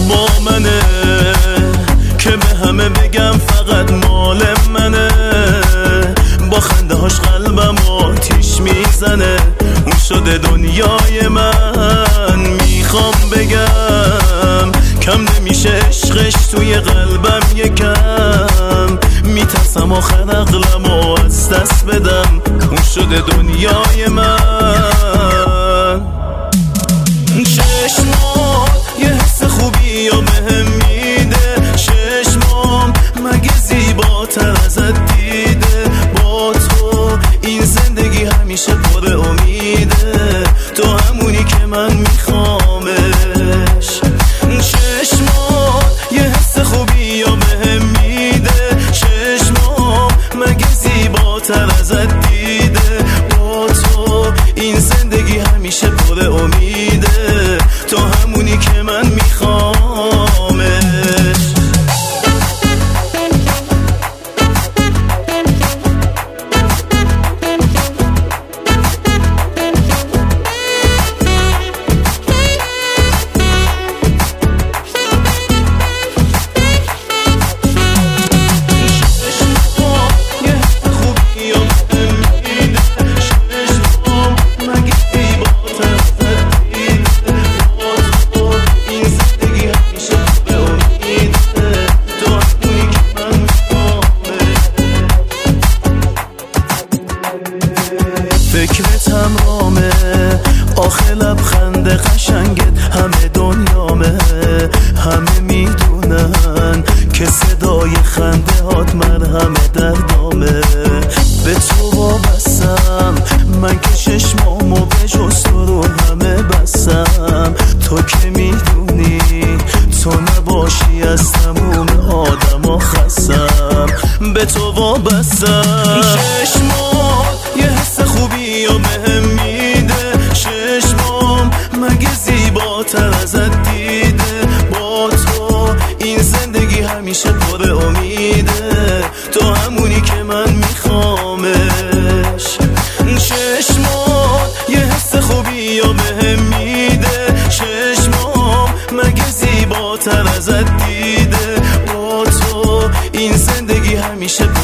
با منه که به همه بگم فقط مال منه. با خنده هاش قلبم آتیش میزنه، اون شده دنیای من. میخوام بگم کم نمیشه عشقش توی قلبم یکم. میترسم آخر عقلمو از دست بدم، اون شده دنیای من. چشمات یه حس خوبی یا بهم میده، چشمام مگه زیباتر ازت دیده. با تو این زندگی همیشه پر امیده، تو همونی که من میخوامش. چشمات یه حس خوبی یا بهم میده، چشمام مگه زیباتر ازت دیده. با تو این زندگی همیشه پر امیده، تو همونی که من میخوامش. فکر تمامه آخه لبخند قشنگت همه دنیامه. همه میدونن که صدای خنده هات مرهمه دردامه. به تو وابستم من که چشمامو به جز تو رو همه بستم. تو که میدونی تو نباشی از تموم آدم خستم. به تو وابستم. چشمات یه حس خوبی یا بهم میده، چشمام مگه زیباتر ازت دیده. با تو این زندگی همیشه پر امیده، تو همونی که من میخوامش. چشمات یه حس خوبی یا بهم میده، چشمام مگه زیباتر ازت دیده. با تو این زندگی همیشه